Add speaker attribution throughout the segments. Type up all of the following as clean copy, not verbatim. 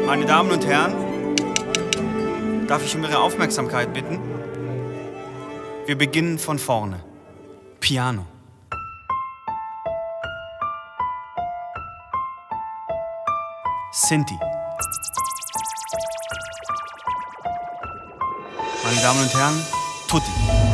Speaker 1: Meine Damen und Herren, darf ich um Ihre Aufmerksamkeit bitten? Wir beginnen von vorne. Piano. Sinti. Meine Damen und Herren, Tutti.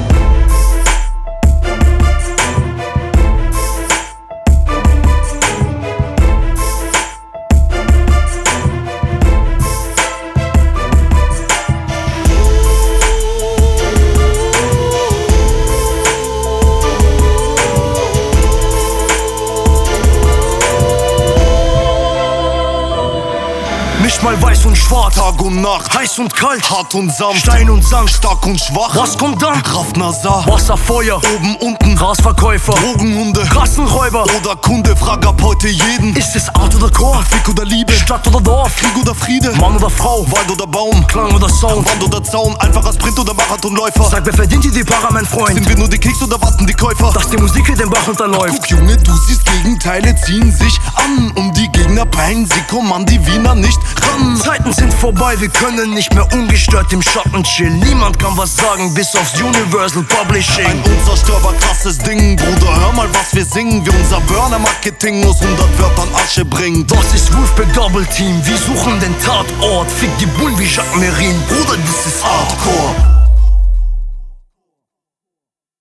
Speaker 2: Nicht mal weiß und schwarz,
Speaker 3: Tag und Nacht,
Speaker 2: heiß und kalt,
Speaker 3: hart und sanft,
Speaker 2: Stein und Sand,
Speaker 3: stark und schwach.
Speaker 2: Was kommt dann?
Speaker 3: Raff Nazar,
Speaker 2: Wasser, Feuer,
Speaker 3: oben, unten,
Speaker 2: Grasverkäufer,
Speaker 3: Drogenhunde,
Speaker 2: Kassenräuber
Speaker 3: oder Kunde, frag ab heute jeden.
Speaker 2: Ist es Art oder Chor?
Speaker 3: Fick oder Liebe,
Speaker 2: Stadt oder Dorf?
Speaker 3: Krieg oder Friede,
Speaker 2: Mann oder Frau?
Speaker 3: Wald oder Baum,
Speaker 2: Klang oder Sound?
Speaker 3: Wand oder Zaun, einfacher Sprint oder Marathonläufer.
Speaker 2: Sag, wer verdient die Para, mein Freund?
Speaker 3: Sind wir nur die Kicks oder warten die Käufer?
Speaker 2: Dass die Musik hier den Bach runterläuft.
Speaker 3: Guck Junge, du siehst, Gegenteile ziehen sich an. Um die Gegner peilen, sie kommen an die Wiener nicht ran.
Speaker 2: Zeiten sind vorbei, wir können nicht mehr ungestört im Schatten chillen. Niemand kann was sagen, bis aufs Universal Publishing.
Speaker 3: Ein unzerstörbar krasses Ding, Bruder, hör mal, was wir singen. Wie unser Burner-Marketing aus 100 Wörtern Asche bringt.
Speaker 2: Was ist Wolfpack Double Team? Wir suchen den Tatort. Fick die Bullen wie Jacques Merin. Bruder, das ist
Speaker 3: Hardcore.